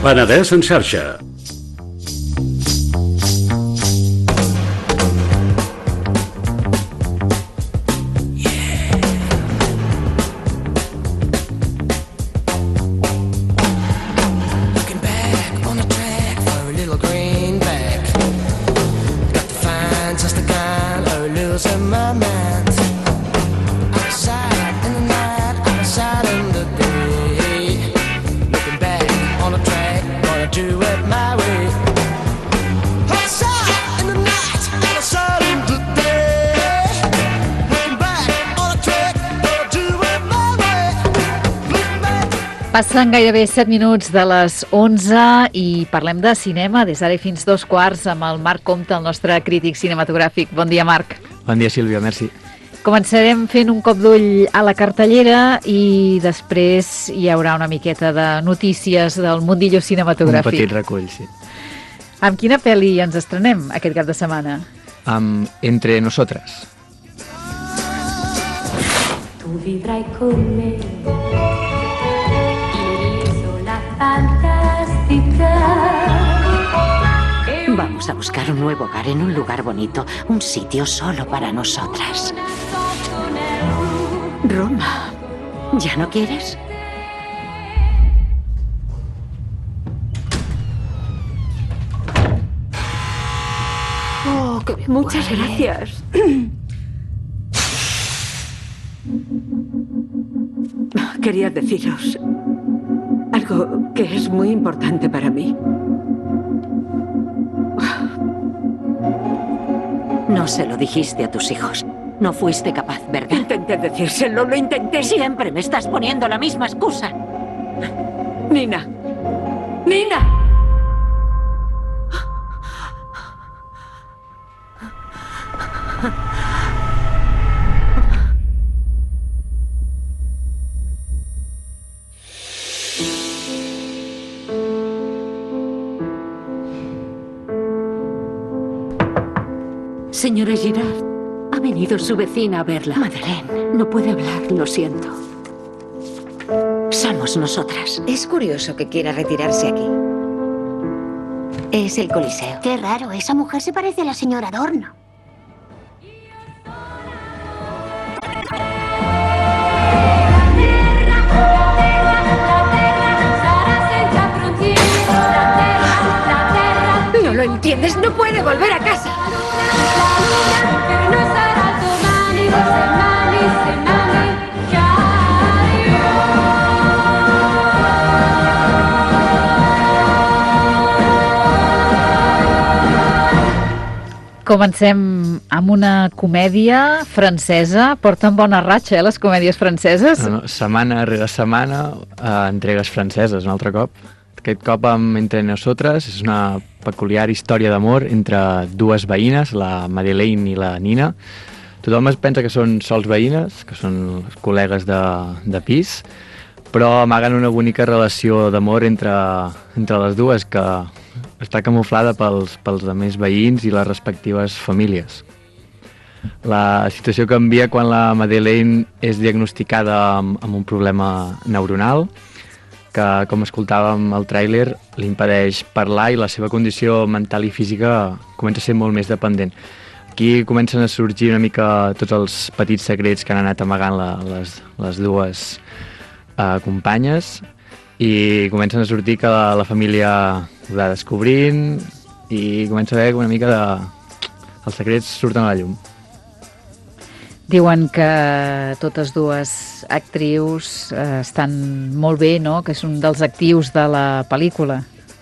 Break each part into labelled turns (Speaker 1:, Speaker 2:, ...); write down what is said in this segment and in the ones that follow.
Speaker 1: Penedès en xarxa.
Speaker 2: Passen gairebé 7 minuts de les 11 i parlem de cinema des d'ara fins 2:15 amb el Marc Compte, el nostre crític cinematogràfic. Bon dia, Marc.
Speaker 3: Bon dia, Sílvia, merci.
Speaker 2: Començarem fent un cop d'ull a la cartellera i després hi haurà una miqueta de notícies del mundillo cinematogràfic.
Speaker 3: Un petit recull, sí.
Speaker 2: Amb quina pel·li ens estrenem aquest cap de setmana?
Speaker 3: Amb Entre Nosotras.
Speaker 4: Tu vivrai con me. Fantástica.
Speaker 5: Vamos a buscar un nuevo hogar en un lugar bonito, un sitio solo para nosotras. Roma, ¿ya no quieres?
Speaker 4: Oh, muchas gracias.
Speaker 5: Quería deciros algo que es muy importante para mí. No se lo dijiste a tus hijos. No fuiste capaz, ¿verdad? Intenté decírselo, lo intenté. Siempre me estás poniendo la misma excusa. Nina. ¡Nina! Señora Girard, ha venido su vecina a verla. Madeleine, no puede hablar, lo siento. Somos nosotras.
Speaker 6: Es curioso que quiera retirarse aquí. Es el Coliseo.
Speaker 7: Qué raro, esa mujer se parece a la señora Adorno.
Speaker 6: No lo entiendes, no puede volver a casa.
Speaker 2: Comencem amb una comèdia francesa. Porten bona ratxa, les comèdies franceses?
Speaker 3: No, setmana rere setmana, entregues franceses, un altre cop. Aquest cop amb Entre Nosotras és una peculiar història d'amor entre dues veïnes, la Madeleine i la Nina. Tothom es pensa que són sols veïnes, que són col·legues de pis, però amaguen una bonica relació d'amor entre les dues que està camuflada pels altres veïns i les respectives famílies. La situació canvia quan la Madeleine és diagnosticada amb un problema neuronal que, com escoltàvem al tràiler, li impedeix parlar i la seva condició mental i física comença a ser molt més dependent. Aquí comencen a sorgir una mica tots els petits secrets que han anat amagant les dues companyes i comencen a sortir que la família ho va descobrint i comença a haver una mica els secrets surten a la llum.
Speaker 2: Diuen que totes dues actrius estan molt bé, no? Que és un dels actius de la pel·lícula.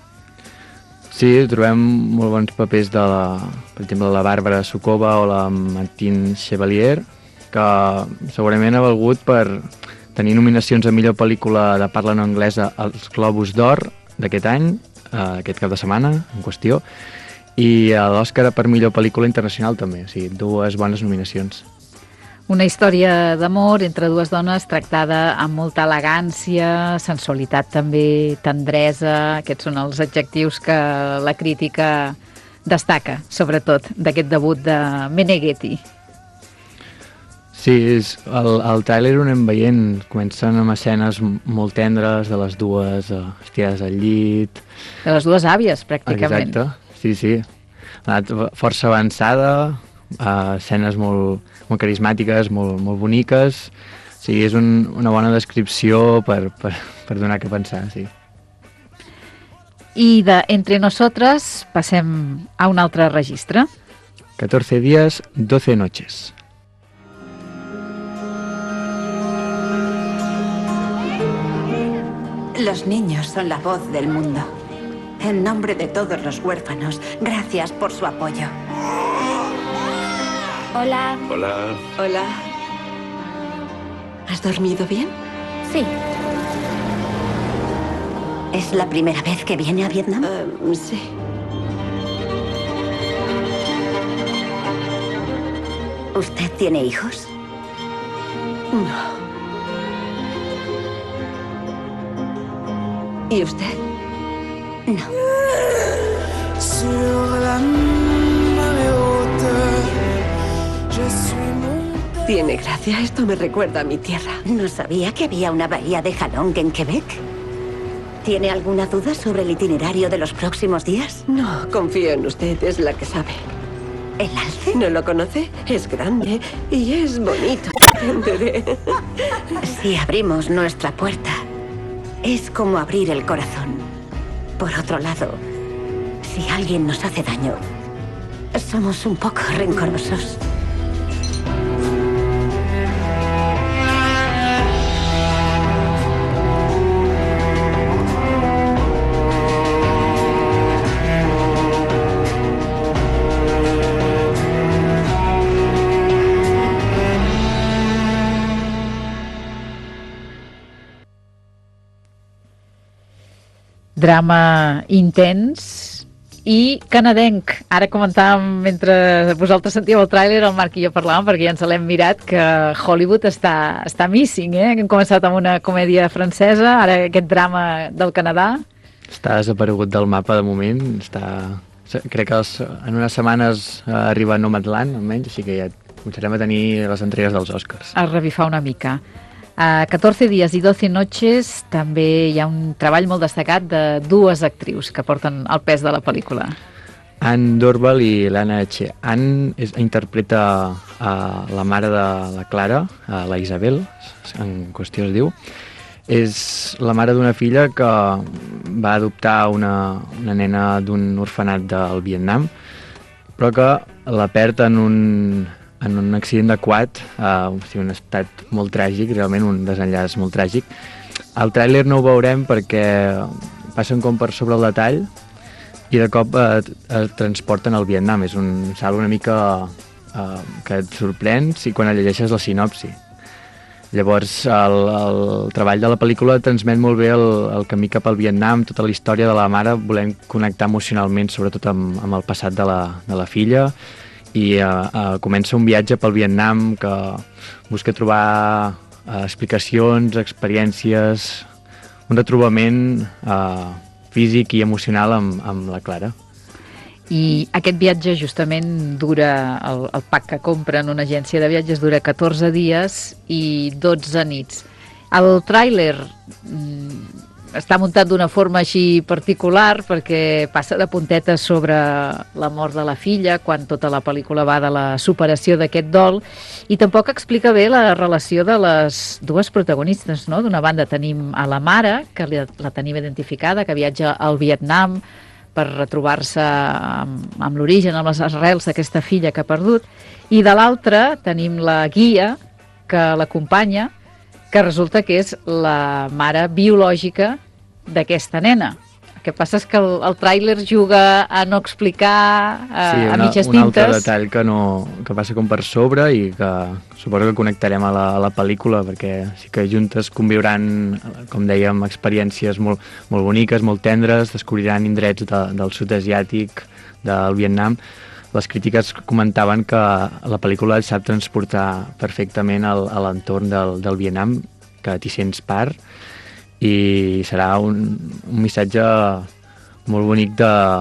Speaker 3: Sí, trobem molt bons papers per exemple, la Bàrbara Sokova o la Martine Chevalier, que segurament ha valgut per tenir nominacions a millor pel·lícula de parla no anglesa als Globus d'Or d'aquest any, aquest cap de setmana en qüestió, i a l'Oscar per millor pel·lícula internacional també, o sigui, dues bones nominacions.
Speaker 2: Una història d'amor entre dues dones tractada amb molta elegància, sensualitat també, tendresa. Aquests són els adjectius que la crítica destaca, sobretot, d'aquest debut de Meneghetti.
Speaker 3: Sí, el tràiler ho anem veient, comencen amb escenes molt tendres de les dues estirades al llit.
Speaker 2: De les dues àvies, pràcticament.
Speaker 3: Exacte, sí. Ha anat força avançada, escenes molt carismàtiques, molt boniques. Sí, és una bona descripció per donar què pensar, sí.
Speaker 2: I de Entre Nosotras passem a un altre registre.
Speaker 3: 14 días, 12 noches.
Speaker 1: Los niños son la voz del mundo. En nombre de todos los huérfanos, gracias por su apoyo.
Speaker 7: Hola.
Speaker 8: Hola.
Speaker 1: Hola. ¿Has dormido bien?
Speaker 7: Sí.
Speaker 1: ¿Es la primera vez que viene a Vietnam? Sí. ¿Usted tiene hijos? No. ¿Y usted? No. Tiene gracia. Esto me recuerda a mi tierra. No sabía que había una bahía de Halong en Quebec. ¿Tiene alguna duda sobre el itinerario de los próximos días? No, confío en usted. Es la que sabe. ¿El alce? ¿No lo conoce? Es grande y es bonito. Entenderé. Si abrimos nuestra puerta, es como abrir el corazón. Por otro lado, si alguien nos hace daño, somos un poco rencorosos.
Speaker 2: Drama intens i canadenc. Ara comentàvem, mentre vosaltres sentíeu el tràiler, el Marc i jo parlàvem, perquè ja ens l'hem mirat, que Hollywood està missing, eh? Hem començat amb una comèdia francesa, ara aquest drama del Canadà.
Speaker 3: Està desaparegut del mapa de moment, crec que en unes setmanes arriba a Nomadland, almenys, així que ja començarem a tenir les entregues dels Oscars.
Speaker 2: A revifar una mica. A 14 días y 12 noches també hi ha un treball molt destacat de dues actrius que porten el pes de la pel·lícula.
Speaker 3: Anne Dorval i Lana Che. Anne interpreta la mare de la Clara, la Isabel, en qüestió es diu. És la mare d'una filla que va adoptar una nena d'un orfenat del Vietnam, però que la perd en un accident de quad, un estat molt tràgic, realment un desenllaç molt tràgic. Al tràiler no ho veurem perquè passen com per sobre el detall i de cop es transporten al Vietnam. És un salt una mica que et sorprèn quan llegeixes la sinopsi. Llavors el treball de la pel·lícula transmet molt bé el camí cap al Vietnam, tota la història de la mare, volem connectar emocionalment sobretot amb el passat de la filla, i comença un viatge pel Vietnam que busca trobar explicacions, experiències, un retrobament físic i emocional amb la Clara.
Speaker 2: I aquest viatge justament dura, el pack que compra en una agència de viatges dura 14 dies i 12 nits. El tràiler està muntat d'una forma així particular perquè passa de puntetes sobre la mort de la filla quan tota la pel·lícula va de la superació d'aquest dol i tampoc explica bé la relació de les dues protagonistes, no? D'una banda tenim a la mare, que la tenim identificada, que viatja al Vietnam per retrobar-se amb l'origen, amb les arrels d'aquesta filla que ha perdut, i de l'altra tenim la guia que l'acompanya, que resulta que és la mare biològica d'aquesta nena. El que passa és que el tràiler juga a no explicar a mitges tintes.
Speaker 3: Sí, un altre detall que passa com per sobre i que suposo que connectarem a la pel·lícula perquè sí que juntes conviuran, com dèiem, experiències molt boniques, molt tendres, descobriran indrets del sud asiàtic, del Vietnam. Les crítiques comentaven que la pel·lícula sap transportar perfectament a l'entorn del Vietnam, que t'hi sents part, i serà un missatge molt bonic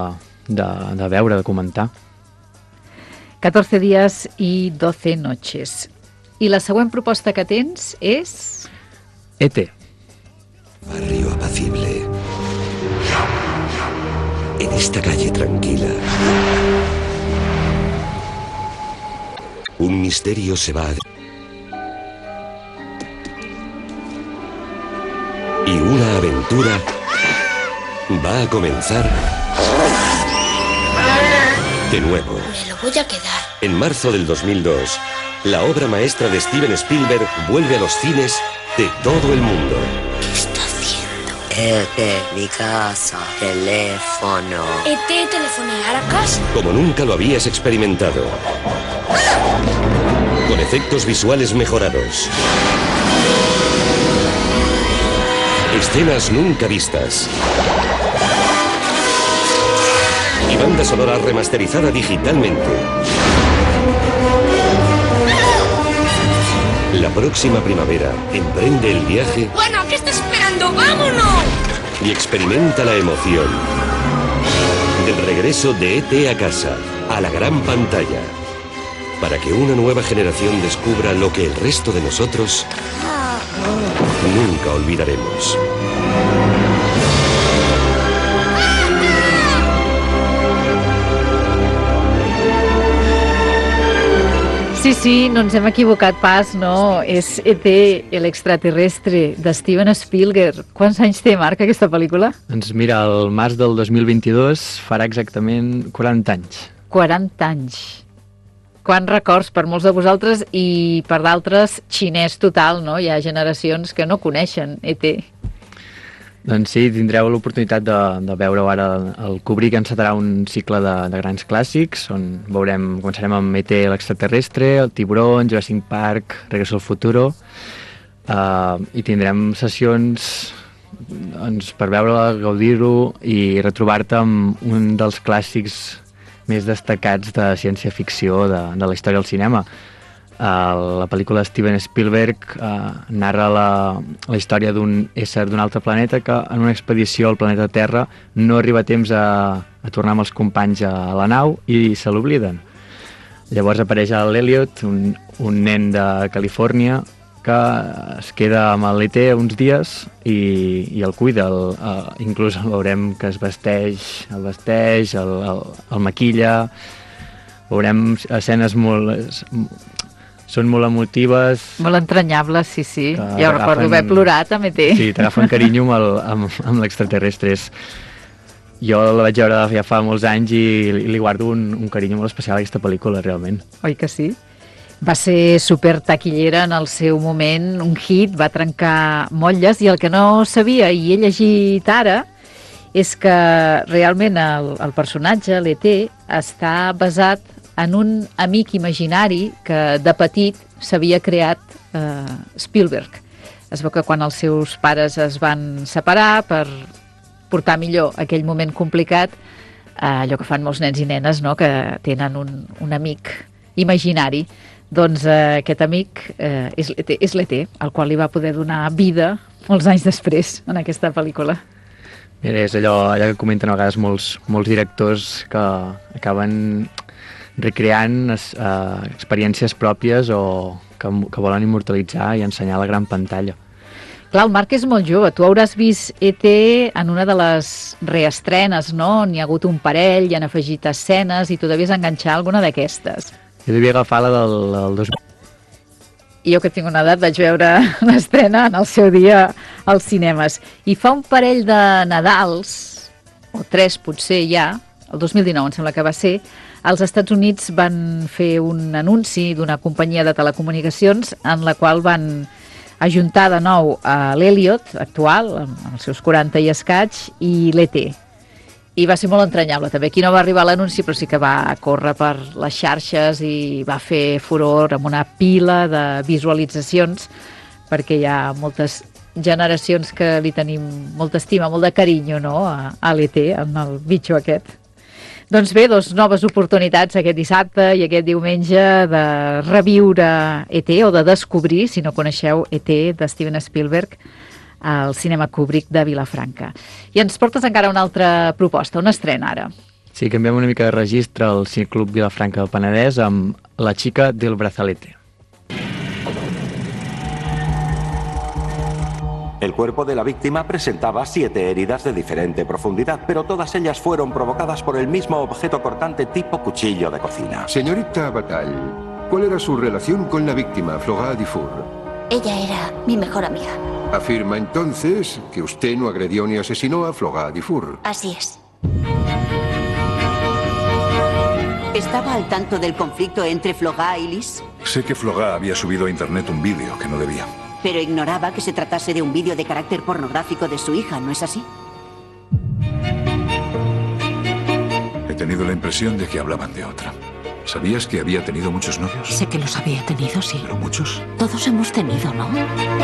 Speaker 3: de veure, de comentar.
Speaker 2: 14 días y 12 noches. I la següent proposta que tens és...
Speaker 3: E.T.
Speaker 8: Barrio apacible. En esta calle tranquila, un misterio se va a... Y una aventura va a comenzar de nuevo.
Speaker 7: Me lo voy a quedar.
Speaker 8: En marzo del 2002, la obra maestra de Steven Spielberg vuelve a los cines de todo el mundo.
Speaker 7: ¿Qué está haciendo?
Speaker 9: Mi casa, teléfono.
Speaker 7: ¿ET telefonear a casa?
Speaker 8: Como nunca lo habías experimentado. Con efectos visuales mejorados. Escenas nunca vistas. Y banda sonora remasterizada digitalmente. La próxima primavera emprende el viaje.
Speaker 7: Bueno, ¿qué está esperando? ¡Vámonos!
Speaker 8: Y experimenta la emoción del regreso de E.T. a casa, a la gran pantalla, para que una nueva generación descubra lo que el resto de nosotros nunca olvidaremos.
Speaker 2: Sí, no ens hem equivocat pas, no? És E.T., l'extraterrestre, de Steven Spielberg. Quants anys té, Marc, aquesta pel·lícula?
Speaker 3: Doncs mira, el març del 2022 farà exactament 40 anys.
Speaker 2: 40 anys. Quants records per molts de vosaltres i per d'altres xinès total, no? Hi ha generacions que no coneixen E.T.
Speaker 3: Doncs sí, tindreu l'oportunitat de veure ara el Kubrick encetarà un cicle de grans clàssics on començarem amb E.T. l'extraterrestre, el Tiburón, Jurassic Park, Regreso al Futuro, i tindrem sessions doncs, per veure-la, gaudir-ho i retrobar-te amb un dels clàssics més destacats de ciència-ficció de la història del cinema. La pel·lícula de Steven Spielberg narra la història d'un ésser d'un altre planeta que en una expedició al planeta Terra no arriba a temps a tornar amb els companys a la nau i se l'obliden. Llavors apareix l'Elliot, un nen de Califòrnia que es queda amb l'E.T. uns dies i el cuida. Inclús veurem que el vesteix, el maquilla. Veurem escenes són molt emotives.
Speaker 2: Molt entranyables, sí. Ja ho recordo haver plorat amb E.T.
Speaker 3: Sí, t'agafen carinyo amb l'extraterrestre. Jo la vaig veure ja fa molts anys i li guardo un carinyo molt especial a aquesta pel·lícula, realment.
Speaker 2: Oi que sí? Va ser super taquillera en el seu moment, un hit, va trencar motlles, i el que no sabia i he llegit ara és que realment el personatge, l'E.T., està basat en un amic imaginari que de petit s'havia creat Spielberg. Es veu que quan els seus pares es van separar per portar millor aquell moment complicat, allò que fan molts nens i nenes, no?, que tenen un amic imaginari, doncs aquest amic és l'E.T., al qual li va poder donar vida molts anys després en aquesta pel·lícula.
Speaker 3: Mira, és allò que comenten a vegades molts directors que acaben recreant experiències pròpies o que volen immortalitzar i ensenyar a la gran pantalla.
Speaker 2: Clar, el Marc és molt jove. Tu hauràs vist E.T. en una de les reestrenes, no? N'hi ha hagut un parell, hi han afegit escenes i tu devies enganxar alguna d'aquestes.
Speaker 3: Jo devia agafar la del 2000.
Speaker 2: I jo, que tinc una edat, vaig veure l'estrena en el seu dia als cinemes. I fa un parell de Nadals, o 3 potser ja, el 2019 em sembla que va ser, als Estats Units van fer un anunci d'una companyia de telecomunicacions en la qual van ajuntar de nou a l'Elliot actual, amb els seus 40 i escaig, i l'E.T. I va ser molt entranyable també. Aquí no va arribar l'anunci, però sí que va córrer per les xarxes i va fer furor amb una pila de visualitzacions, perquè hi ha moltes generacions que li tenim molta estima, molt de carinyo, no?, a l'E.T., amb el bitxo aquest. Doncs bé, 2 noves oportunitats aquest dissabte i aquest diumenge de reviure E.T. o de descobrir, si no coneixeu E.T. de Steven Spielberg, al Cinema Kubrick de Vilafranca. I ens portes encara una altra proposta, una estrena ara.
Speaker 3: Sí, canviem una mica de registre al Cineclub Vilafranca del Penedès amb La chica del brazalete.
Speaker 10: El cuerpo de la víctima presentaba 7 heridas de diferente profundidad, pero todas ellas fueron provocadas por el mismo objeto cortante tipo cuchillo de cocina.
Speaker 11: Señorita Bataille, ¿cuál era su relación con la víctima, Flora Dufour?
Speaker 12: Ella era mi mejor amiga.
Speaker 11: Afirma entonces que usted no agredió ni asesinó a Flora Dufour.
Speaker 12: Así es.
Speaker 5: ¿Estaba al tanto del conflicto entre Flora y Liz?
Speaker 13: Sé que Flora había subido a internet un vídeo que no debía.
Speaker 5: Pero ignoraba que se tratase de un vídeo de carácter pornográfico de su hija, ¿no es así?
Speaker 13: He tenido la impresión de que hablaban de otra. ¿Sabías que había tenido muchos novios?
Speaker 5: Sé que los había tenido, sí.
Speaker 13: ¿Pero muchos?
Speaker 5: Todos hemos tenido, ¿no?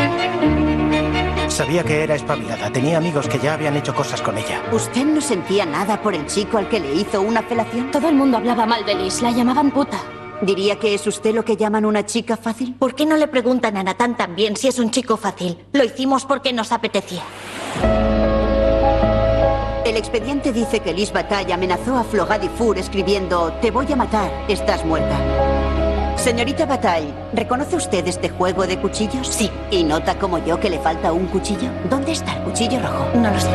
Speaker 14: Sabía que era espabilada. Tenía amigos que ya habían hecho cosas con ella.
Speaker 5: ¿Usted no sentía nada por el chico al que le hizo una felación?
Speaker 12: Todo el mundo hablaba mal de Liz. La llamaban puta.
Speaker 5: ¿Diría que es usted lo que llaman una chica fácil?
Speaker 12: ¿Por qué no le preguntan a Nathan también si es un chico fácil? Lo hicimos porque nos apetecía.
Speaker 5: El expediente dice que Liz Bataille amenazó a Flora Dufour escribiendo: "Te voy a matar, estás muerta". Señorita Bataille, ¿reconoce usted este juego de cuchillos?
Speaker 12: Sí.
Speaker 5: ¿Y nota como yo que le falta un cuchillo? ¿Dónde está el cuchillo rojo?
Speaker 12: No lo sé.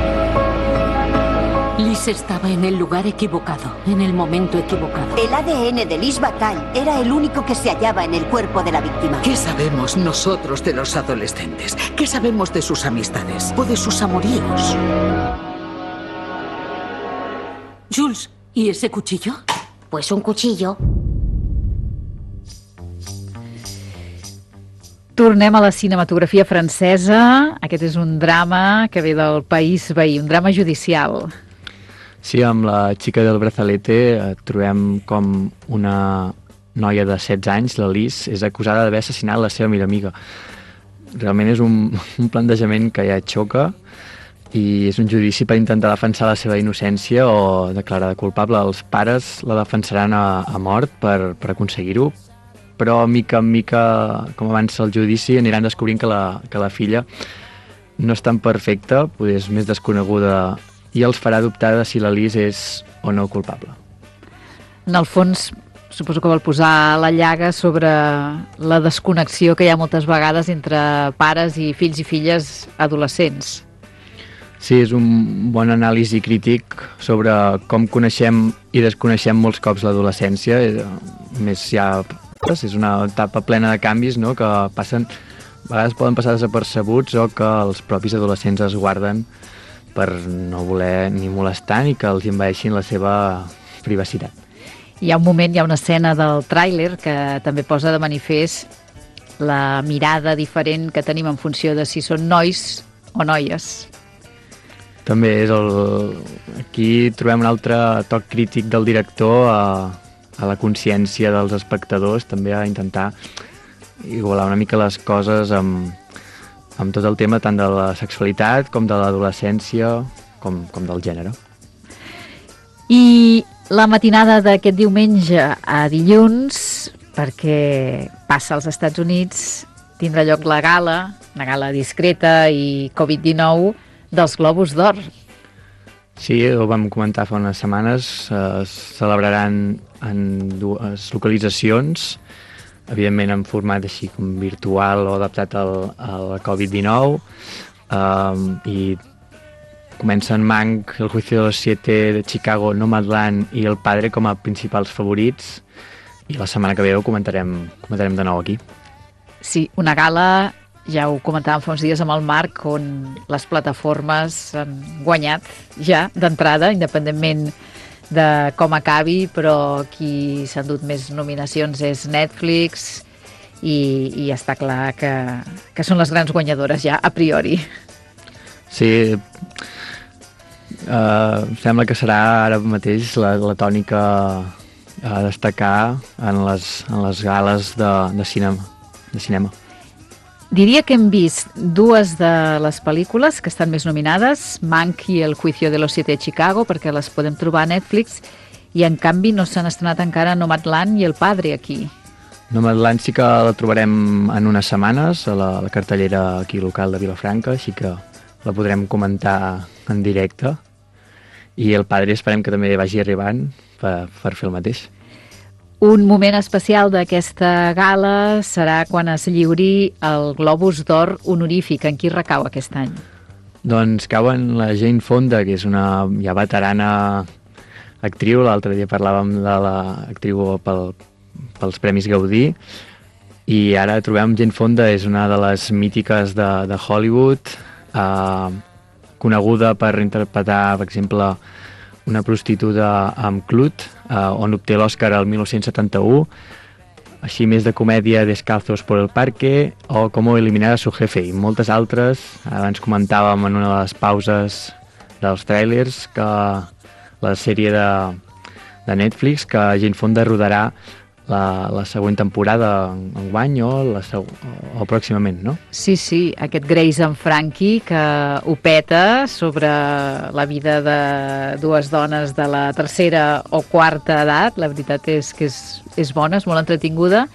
Speaker 5: Liz estaba en el lugar equivocado, en el momento equivocado. El ADN de Liz Bataille era el único que se hallaba en el cuerpo de la víctima.
Speaker 15: ¿Qué sabemos nosotros de los adolescentes? ¿Qué sabemos de sus amistades o de sus amoríos?
Speaker 5: Jules, ¿y ese cuchillo?
Speaker 12: Pues un cuchillo.
Speaker 2: Tornem a la cinematografia francesa. Aquest és un drama que ve del país veí, un drama judicial.
Speaker 3: Sí, amb la xica del brazalete trobem com una noia de 16 anys, la Liz, és acusada d'haver assassinat la seva millor amiga. Realment és un plantejament que ja xoca i és un judici per intentar defensar la seva innocència o declarar culpable. Els pares la defensaran a mort per aconseguir-ho, però mica en mica, com avança el judici, aniran descobrint que la filla no és tan perfecta, potser és més desconeguda, i els farà dubtar de si la Liz és o no culpable.
Speaker 2: En el fons, suposo que vol posar la llaga sobre la desconnexió que hi ha moltes vegades entre pares i fills i filles adolescents.
Speaker 3: Sí, és un bon anàlisi crític sobre com coneixem i desconeixem molts cops l'adolescència. Més ja és una etapa plena de canvis, no?, que passen, a vegades poden passar desapercebuts o que els propis adolescents es guarden per no voler ni molestar ni que els envaeixin la seva privacitat.
Speaker 2: Hi ha un moment, hi ha una escena del tràiler que també posa de manifest la mirada diferent que tenim en funció de si són nois o noies.
Speaker 3: També és aquí trobem un altre toc crític del director a la consciència dels espectadors, també a intentar igualar una mica les coses amb tot el tema tant de la sexualitat com de l'adolescència com del gènere.
Speaker 2: I la matinada d'aquest diumenge a dilluns, perquè passa als Estats Units, tindrà lloc la gala, una gala discreta i Covid-19, dels Globus d'Or.
Speaker 3: Sí, ho vam comentar fa unes setmanes, es celebraran en 2 localitzacions, evidentment en format així com virtual o adaptat al Covid-19, i comencen Mank, El juicio de los 7 de Chicago, Nomadland i El padre com a principals favorits, i la setmana que ve ho comentarem de nou aquí.
Speaker 2: Sí, una gala, ja ho comentàvem fa uns dies amb el Marc, on les plataformes han guanyat ja d'entrada, independentment de com acabi, però qui s'ha endut més nominacions és Netflix i està clar que són les grans guanyadores ja, a priori.
Speaker 3: Sí, sembla que serà ara mateix la tònica a destacar en les gales de cinema.
Speaker 2: Diria que hem vist 2 de les pel·lícules que estan més nominades, Mank i El juicio de los 7 de Chicago, perquè les podem trobar a Netflix, i en canvi no s'han estrenat encara Nomadland i El padre aquí.
Speaker 3: Nomadland sí que la trobarem en unes setmanes a la cartellera aquí local de Vilafranca, així que la podrem comentar en directe, i El padre esperem que també vagi arribant per fer el mateix.
Speaker 2: Un moment especial d'aquesta gala serà quan es lliuri el Globus d'Or honorífic. En qui recau aquest any?
Speaker 3: Doncs cauen la Jane Fonda, que és una ja veterana actriu. L'altre dia parlàvem de l'actriu pels Premis Gaudí, i ara trobem Jane Fonda, és una de les mítiques de Hollywood, coneguda per interpretar, per exemple, una prostituta amb Clut, on obté l'Oscar el 1971, així més de comèdia Descalzos por el Parque o Cómo eliminar a su jefe, i moltes altres. Abans comentàvem en una de les pauses dels tràilers que la sèrie de Netflix, que Jane Fonda rodarà la següent temporada enguany o pròximament, no?
Speaker 2: Sí, aquest Grace and Frankie, que ho peta sobre la vida de dues dones de la tercera o quarta edat. La veritat és que és bona, és molt entretinguda,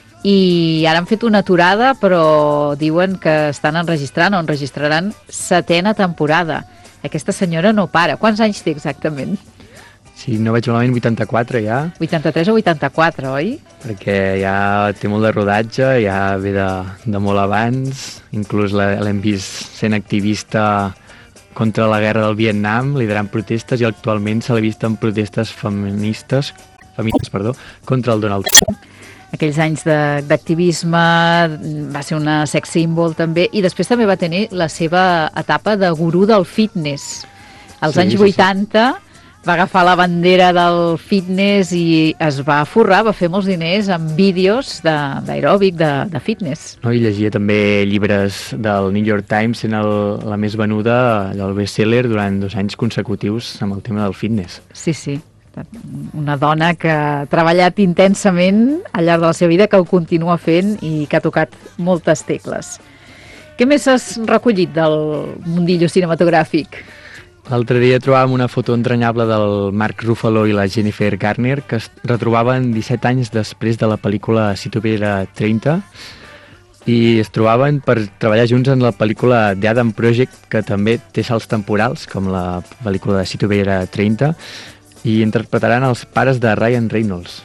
Speaker 2: i ara han fet una aturada, però diuen que estan enregistrant o enregistraran 7a temporada. Aquesta senyora no para. Quants anys té exactament?
Speaker 3: Si no vaig malament, 84 ja.
Speaker 2: 83 o 84, oi?
Speaker 3: Perquè ja té molt de rodatge, ja ve de molt abans. Inclús l'hem vist sent activista contra la guerra del Vietnam, liderant protestes, i actualment se l'ha vist en protestes feministes contra el Donald Trump.
Speaker 2: Aquells anys d'activisme, va ser una sex symbol també, i després també va tenir la seva etapa de gurú del fitness. Als anys 80... va agafar la bandera del fitness i es va forrar, va fer molts diners amb vídeos d'aeròbic, de fitness.
Speaker 3: No, i llegia també llibres del New York Times, sent la més venuda, el best-seller, durant 2 anys consecutius amb el tema del fitness.
Speaker 2: Sí. Una dona que ha treballat intensament al llarg de la seva vida, que ho continua fent i que ha tocat moltes tecles. Què més has recollit del mundillo cinematogràfic?
Speaker 3: L'altre dia trobàvem una foto entranyable del Mark Ruffalo i la Jennifer Garner, que es retrobaven 17 anys després de la pel·lícula Si tuviera 30, i es trobaven per treballar junts en la pel·lícula The Adam Project, que també té salts temporals, com la pel·lícula Si tuviera 30, i interpretaran els pares de Ryan Reynolds.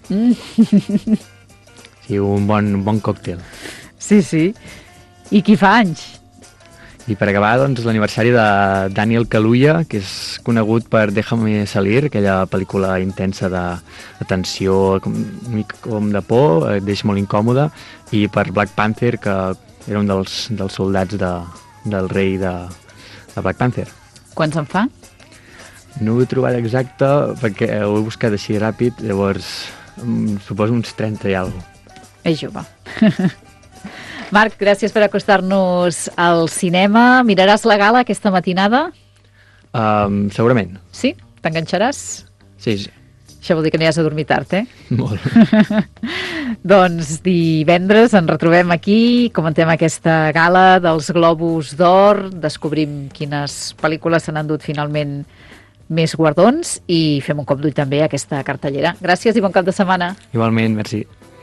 Speaker 3: Sí, un bon còctel.
Speaker 2: Sí. I qui fa anys?
Speaker 3: I per acabar, doncs, l'aniversari de Daniel Kaluuya, que és conegut per Déjame salir, aquella pel·lícula intensa de tensió, com de por, et deixa molt incòmode, i per Black Panther, que era un dels soldats del rei de Black Panther.
Speaker 2: Quants en fa?
Speaker 3: No ho he trobat exacte, perquè ho he buscat així ràpid, llavors suposo uns 30 i alguna cosa.
Speaker 2: És jove. Marc, gràcies per acostar-nos al cinema. Miraràs la gala aquesta matinada?
Speaker 3: Segurament.
Speaker 2: Sí? T'enganxaràs?
Speaker 3: Sí.
Speaker 2: Això vol dir que aniràs a dormir tard,
Speaker 3: Molt.
Speaker 2: Doncs divendres ens retrobem aquí, comentem aquesta gala dels Globus d'Or, descobrim quines pel·lícules s'han endut finalment més guardons i fem un cop d'ull també a aquesta cartellera. Gràcies i bon cap de setmana.
Speaker 3: Igualment, merci.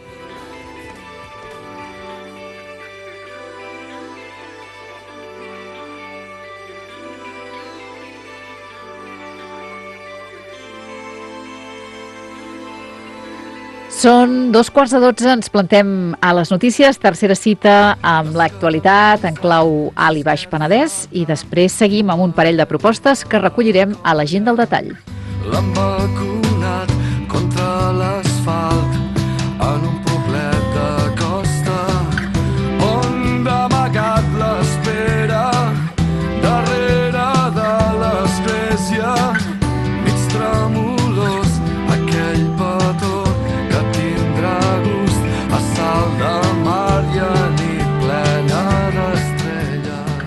Speaker 2: Són 2:15, ens plantem a les notícies, tercera cita amb l'actualitat en clau Alt i Baix Penedès, i després seguim amb un parell de propostes que recollirem a la gent del detall.
Speaker 16: L'han vacunat contra l'asfalt en un poblet de costa on d'amagat l'espera darrere de l'església, mig tremolós aquell petó que tindrà gust a sal de mar i a nit plena d'estrelles.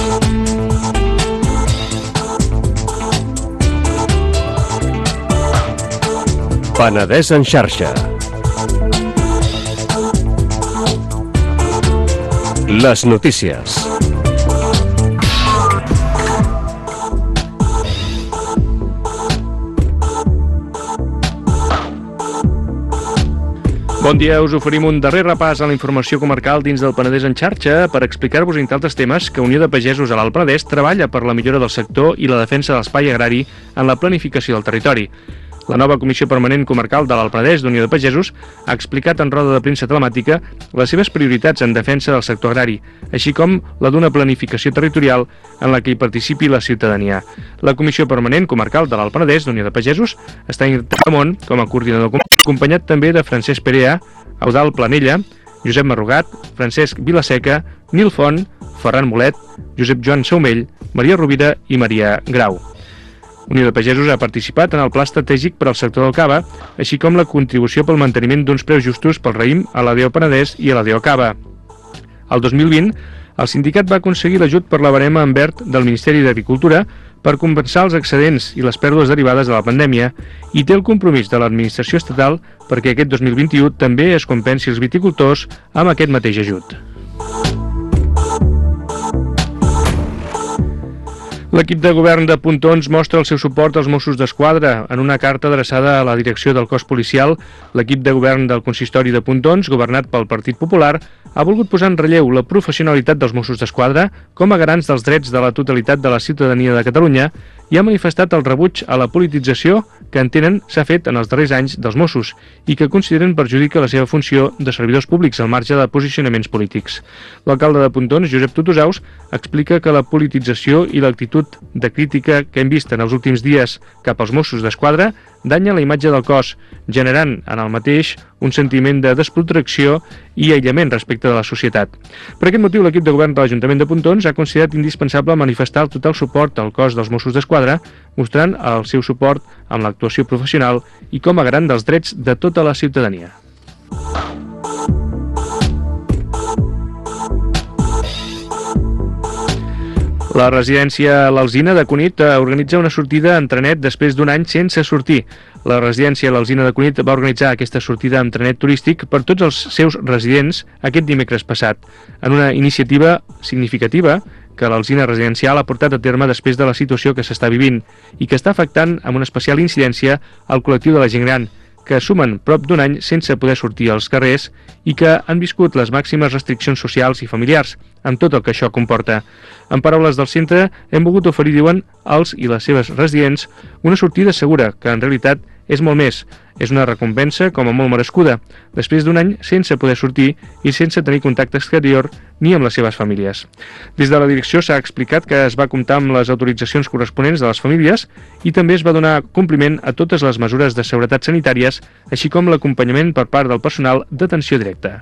Speaker 8: Penedès en xarxa. Les notícies.
Speaker 17: Bon dia, us oferim un darrer repàs a la informació comarcal dins del Penedès en xarxa per explicar-vos, entre altres temes, que Unió de Pagesos a l'Alt Penedès treballa per la millora del sector i la defensa de l'espai agrari en la planificació del territori. La nova Comissió Permanent Comarcal de l'Alt Penedès d'Unió de Pagesos ha explicat en roda de premsa telemàtica les seves prioritats en defensa del sector agrari, així com la d'una planificació territorial en la que hi participi la ciutadania. La Comissió Permanent Comarcal de l'Alt Penedès d'Unió de Pagesos està en Ramon com a coordinador, acompanyat també de Francesc Perea, Eudald Planella, Josep Marrugat, Francesc Vilaseca, Nil Font, Ferran Molet, Josep Joan Saumell, Maria Rovira i Maria Grau. Unió de Pagesos ha participat en el Pla Estratègic per al sector del cava, així com la contribució pel manteniment d'uns preus justos pel raïm a la DO Penedès i a la DO Cava. El 2020, el sindicat va aconseguir l'ajut per la barema en verd del Ministeri d'Agricultura per compensar els excedents i les pèrdues derivades de la pandèmia i té el compromís de l'administració estatal perquè aquest 2021 també es compensi els viticultors amb aquest mateix ajut. L'equip de govern de Pontons mostra el seu suport als Mossos d'Esquadra. En una carta adreçada a la direcció del cos policial, l'equip de govern del consistori de Pontons, governat pel Partit Popular, ha volgut posar en relleu la professionalitat dels Mossos d'Esquadra com a garants dels drets de la totalitat de la ciutadania de Catalunya i ha manifestat el rebuig a la politització que entenen s'ha fet en els darrers anys dels Mossos i que consideren perjudica la seva funció de servidors públics al marge de posicionaments polítics. L'alcalde de Pontons, Josep Tutusaus, explica que la politització i l'actitud de crítica que hem vist en els últims dies cap als Mossos d'Esquadra danya la imatge del cos, generant en el mateix un sentiment de desprotecció i aïllament respecte de la societat. Per aquest motiu, l'equip de govern de l'Ajuntament de Pontons ha considerat indispensable manifestar el total suport al cos dels Mossos d'Esquadra, mostrant el seu suport amb l'actuació professional i com a garant dels drets de tota la ciutadania. La residència L'Alzina de Cunit organitza una sortida en trenet després d'un any sense sortir. La residència L'Alzina de Cunit va organitzar aquesta sortida en trenet turístic per tots els seus residents aquest dimecres passat, en una iniciativa significativa que l'Alzina residencial ha portat a terme després de la situació que s'està vivint i que està afectant amb una especial incidència al col·lectiu de la gent gran, que sumen prop d'un any sense poder sortir als carrers i que han viscut les màximes restriccions socials i familiars, amb tot el que això comporta. En paraules del centre, hem volgut oferir, diuen, als i les seves residents una sortida segura, que en realitat és molt més. És una recompensa com a molt merescuda, després d'un any sense poder sortir i sense tenir contacte exterior ni amb les seves famílies. Des de la direcció s'ha explicat que es va comptar amb les autoritzacions corresponents de les famílies i també es va donar compliment a totes les mesures de seguretat sanitàries, així com l'acompanyament per part del personal d'atenció directa.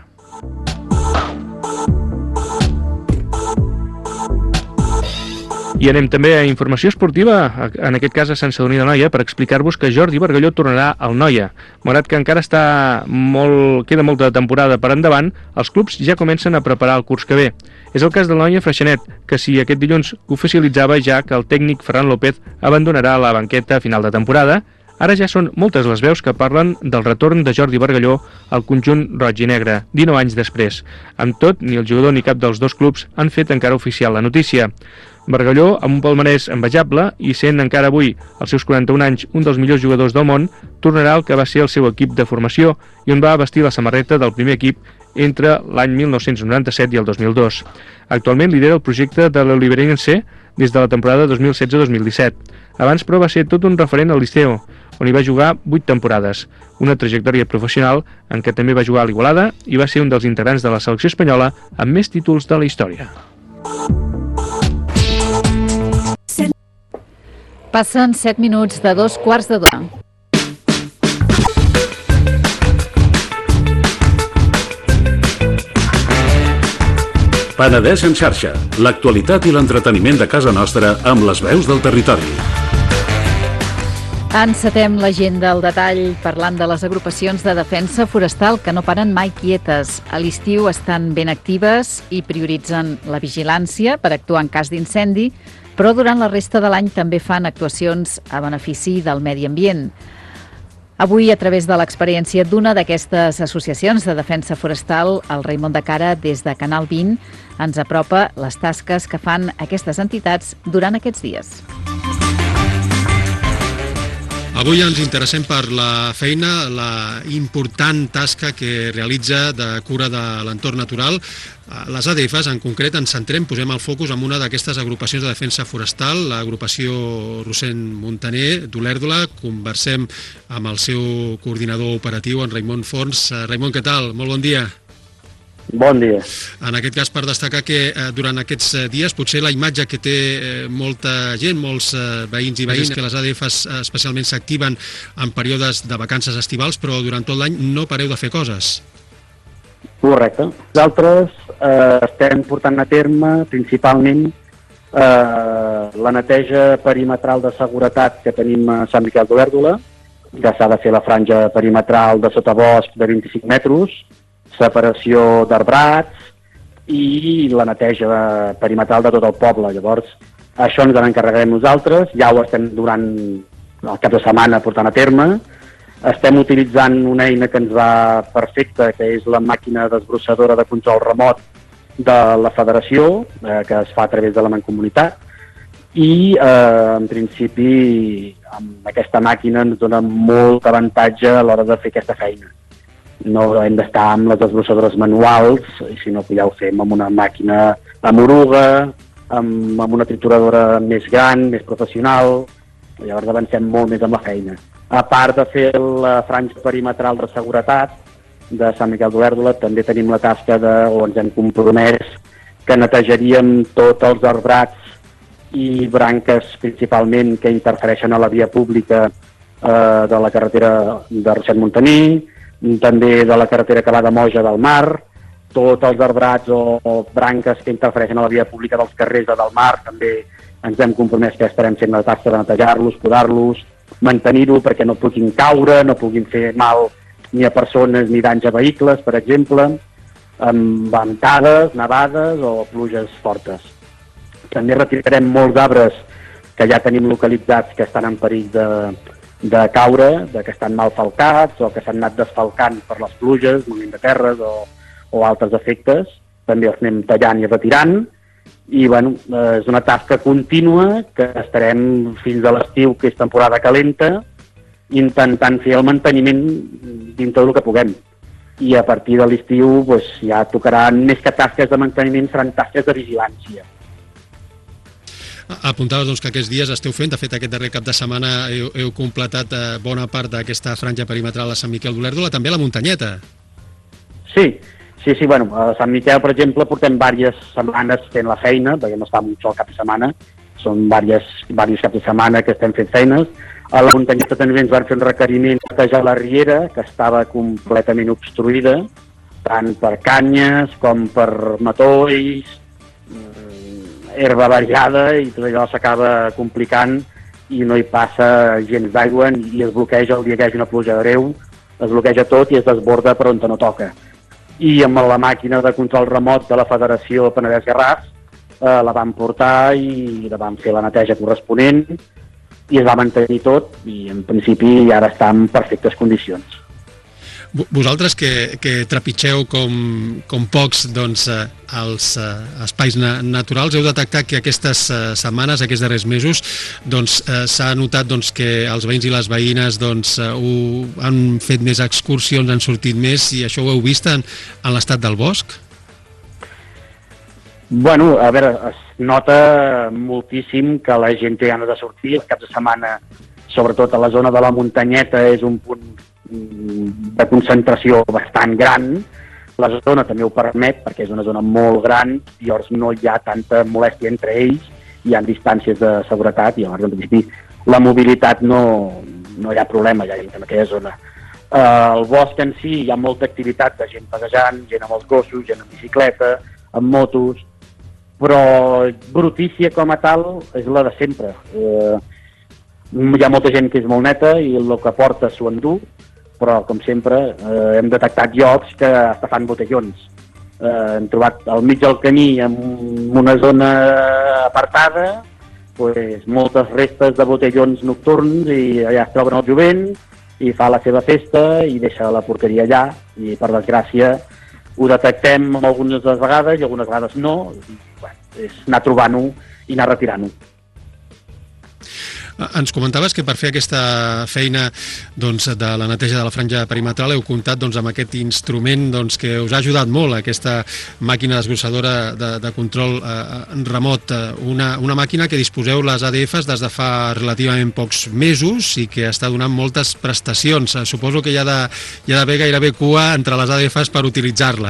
Speaker 17: I anem també a informació esportiva, en aquest cas a Sant Sadurní d'Anoia, per explicar-vos que Jordi Bargalló tornarà al Noia. Malgrat que encara queda molta temporada per endavant, els clubs ja comencen a preparar el curs que ve. És el cas del Noia Freixenet, que si aquest dilluns oficialitzava ja que el tècnic Ferran López abandonarà la banqueta a final de temporada. Ara ja són moltes les veus que parlen del retorn de Jordi Bargalló al conjunt roig i negre, 19 anys després. Amb tot, ni el jugador ni cap dels dos clubs han fet encara oficial la notícia. Bargalló, amb un palmarès envejable i sent encara avui, als seus 41 anys, un dels millors jugadors del món, tornarà al que va ser el seu equip de formació i on va vestir la samarreta del primer equip entre l'any 1997 i el 2002. Actualment lidera el projecte de l'Oliveirense des de la temporada 2016-2017. Abans, però, va ser tot un referent al Liceo, on hi va jugar 8 temporades, una trajectòria professional en què també va jugar a l'Igualada i va ser un dels integrants de la selecció espanyola amb més títols de la història.
Speaker 2: Passen 7 minuts de 2:15.
Speaker 18: Penedès en xarxa, l'actualitat i l'entreteniment de casa nostra amb les veus del territori.
Speaker 2: Encetem l'agenda al detall parlant de les agrupacions de defensa forestal que no paren mai quietes. A l'estiu estan ben actives i prioritzen la vigilància per actuar en cas d'incendi, però durant la resta de l'any també fan actuacions a benefici del medi ambient. Avui, a través de l'experiència d'una d'aquestes associacions de defensa forestal, el Raimon de Cara, des de Canal 20, ens apropa les tasques que fan aquestes entitats durant aquests dies.
Speaker 19: Avui ens interessem per la feina, la important tasca que realitza de cura de l'entorn natural. Les ADFs, en concret, ens centrem, posem el focus en una d'aquestes agrupacions de defensa forestal, l'agrupació Rossend Muntaner d'Olèrdola. Conversem amb el seu coordinador operatiu, en Raimon Forns. Raimon, què tal? Molt bon dia.
Speaker 20: Bon dia.
Speaker 19: En aquest cas, per destacar que durant aquests dies, potser la imatge que té molta gent, molts veïns i veïnes, que les ADFs especialment s'activen en períodes de vacances estivals, però durant tot l'any no pareu de fer coses.
Speaker 20: Correcte. Nosaltres estem portant a terme principalment la neteja perimetral de seguretat que tenim a Sant Miquel d'Olèrdola, que s'ha de fer la franja perimetral de sotabosc de 25 metres, separació d'arbrats i la neteja perimetral de tot el poble. Llavors, això ens n'encarregarem nosaltres, ja ho estem durant el cap de setmana portant a terme. Estem utilitzant una eina que ens va perfecta, que és la màquina desbrossadora de control remot de la federació, que es fa a través de la Mancomunitat, i en principi amb aquesta màquina ens dona molt avantatge a l'hora de fer aquesta feina. No hem d'estar amb les desbrossadores manuals, sinó que ja ho fem amb una màquina amb oruga, amb una trituradora més gran, més professional. Llavors avancem molt més amb la feina. A part de fer la franja perimetral de seguretat de Sant Miquel d'Olèrdola, també tenim la tasca on ens hem compromès que netejaríem tots els arbrats i branques principalment que interfereixen a la via pública de la carretera de Rossend Muntaner, també de la carretera que va de Moja del Mar, tots els arbrats o branques que interfereixen a la via pública dels carrers de del Mar, també ens hem compromès que estarem fent la tasca de netejar-los, podar-los, mantenir-ho perquè no puguin caure, no puguin fer mal ni a persones ni danys a vehicles, per exemple, amb ventades, nevades o pluges fortes. També retirarem molts arbres que ja tenim localitzats que estan en perill de caure, que estan mal falcats o que s'han anat desfalcant per les pluges, moviment de terres o altres efectes. També els anem tallant i retirant. I bueno, és una tasca contínua que estarem fins a l'estiu, que és temporada calenta, intentant fer el manteniment dintre del que puguem. I a partir de l'estiu ja tocaran, més que tasques de manteniment, seran tasques de vigilància.
Speaker 19: Apuntaves que aquests dies esteu fent, de fet aquest darrer cap de setmana heu completat bona part d'aquesta franja perimetral a Sant Miquel d'Olèrdola, també a la muntanyeta.
Speaker 20: Sí, bueno, a Sant Miquel, per exemple, portem diverses setmanes fent la feina, perquè no està un sol cap de setmana, són diversos caps de setmana que estem fent feines. A la muntanyeta també ens van fer un requeriment de netejar la riera, que estava completament obstruïda, tant per canyes com per matolls, herba variada, i tot allò s'acaba complicant i no hi passa gens d'aigua i es bloqueja el dia que hi hagi una pluja de neu, es bloqueja tot i es desborda per on no toca. I amb la màquina de control remot de la Federació Penedès-Garraf la vam portar i la vam fer la neteja corresponent i es va mantenir tot i en principi ara està en perfectes condicions.
Speaker 19: Vosaltres que trepitgeu com pocs els espais naturals, heu detectat que aquestes setmanes, aquests darrers mesos, s'ha notat que els veïns i les veïnes han fet més excursions, han sortit més, i això ho heu vist en l'estat del bosc?
Speaker 20: Bueno, a veure, es nota moltíssim que la gent té ganes de sortir. El cap de setmana, sobretot a la zona de la muntanyeta, és un punt de concentració bastant gran. La zona també ho permet perquè és una zona molt gran i llavors no hi ha tanta molèstia entre ells, hi ha distàncies de seguretat i llavors en principi la mobilitat no hi ha problema ja en aquella zona. Al bosc en si hi ha molta activitat de gent passejant, gent amb els gossos, gent amb bicicleta, amb motos, però brutícia com a tal és la de sempre. Hi ha molta gent que és molt neta i el que porta s'ho endú, però, com sempre, hem detectat llocs que està fan botellons. Hem trobat al mig del camí, en una zona apartada, moltes restes de botellons nocturns i allà es troben el jovent i fa la seva festa i deixa la porqueria allà i, per desgràcia, ho detectem algunes vegades i algunes vegades no. És anar trobant-ho i anar retirant-ho.
Speaker 19: Ens comentaves que per fer aquesta feina doncs, de la neteja de la franja perimetral heu comptat doncs, amb aquest instrument doncs, que us ha ajudat molt, aquesta màquina desgrossadora de control remot, una màquina que disposeu les ADFs des de fa relativament pocs mesos i que està donant moltes prestacions. Suposo que hi ha d'haver gairebé cua entre les ADFs per utilitzar-la.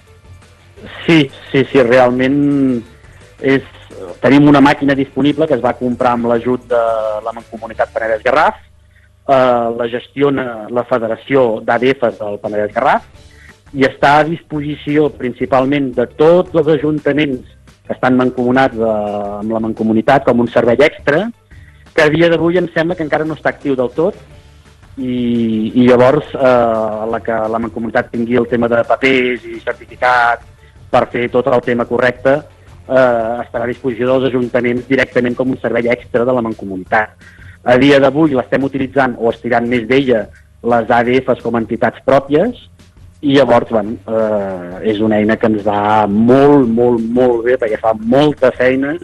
Speaker 20: Sí, realment tenim una màquina disponible que es va comprar amb l'ajut de la Mancomunitat Penedès-Garraf, la gestiona la Federació d'ADFs del Penedès-Garraf i està a disposició principalment de tots els ajuntaments que estan mancomunats amb la Mancomunitat com un servei extra, que a dia d'avui em sembla que encara no està actiu del tot i llavors que la Mancomunitat tingui el tema de papers i certificats per fer tot el tema correcte, estarà a disposició dels ajuntaments directament com un servei extra de la Mancomunitat. A dia d'avui l'estem utilitzant o estirant més d'ella les ADFs com a entitats pròpies i llavors és una eina que ens va molt bé perquè fa molta feina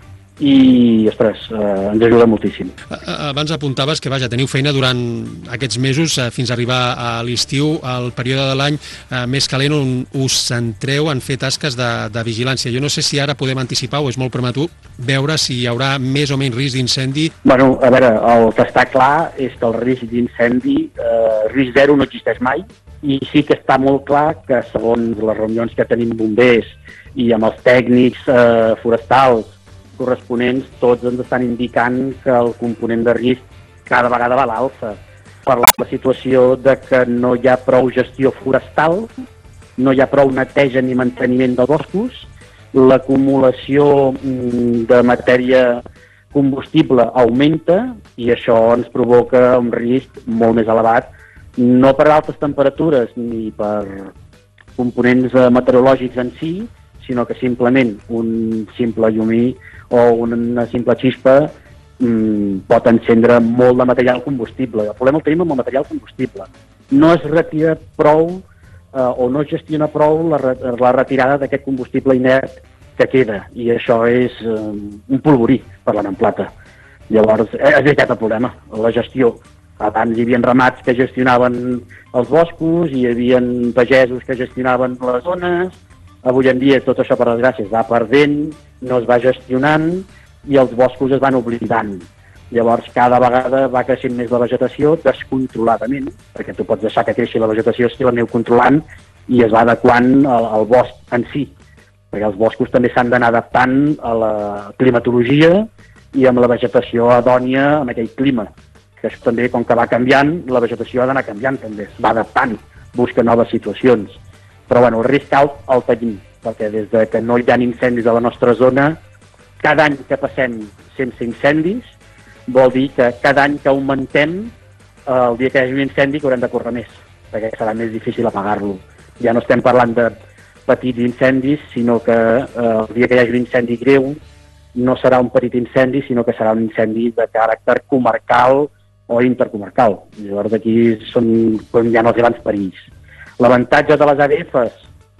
Speaker 20: i, ostres, ens ajuda moltíssim.
Speaker 19: Abans apuntaves que, teniu feina durant aquests mesos fins a arribar a l'estiu, el període de l'any més calent on us centreu en fer tasques de vigilància. Jo no sé si ara podem anticipar, o és molt prematur, veure si hi haurà més o menys risc d'incendi.
Speaker 20: Bueno, a veure, el que està clar és que el risc d'incendi, risc zero no existeix mai, i sí que està molt clar que segons les reunions que tenim bombers i amb els tècnics forestals corresponents, tots ens estan indicant que el component de risc cada vegada va a l'alça. Per la situació de que no hi ha prou gestió forestal, no hi ha prou neteja ni manteniment dels boscos, l'acumulació de matèria combustible augmenta i això ens provoca un risc molt més elevat, no per altes temperatures ni per components meteorològics en si, sinó que simplement un simple llumí o una simple xispa pot encendre molt de material combustible. El problema el tenim amb el material combustible. No es retira prou o no es gestiona prou la retirada d'aquest combustible inert que queda, i això és un polvorí, parlant en plata. Llavors, és aquest el problema, la gestió. Abans hi havia ramats que gestionaven els boscos, hi havia pagesos que gestionaven les zones. Avui en dia tot això, per desgràcia, es va perdent, no es va gestionant i els boscos es van oblidant. Llavors, cada vegada va creixent més la vegetació descontroladament, perquè tu pots deixar que creixi la vegetació si l'aneu controlant i es va adequant al bosc en si, perquè els boscos també s'han d'anar adaptant a la climatologia i amb la vegetació adònia en aquell clima, que això també, com que va canviant, la vegetació ha d'anar canviant també, es va adaptant, busca noves situacions. Però bueno, el risc alt el tenim, perquè des de que no hi ha incendis a la nostra zona, cada any que passem sense incendis vol dir que cada any que augmentem, el dia que hi hagi un incendi que haurem de córrer més, perquè serà més difícil apagar-lo. Ja no estem parlant de petits incendis, sinó que el dia que hi hagi un incendi greu no serà un petit incendi, sinó que serà un incendi de caràcter comarcal o intercomarcal. Llavors aquí són ja els grans perills. L'avantatge de les ADFs,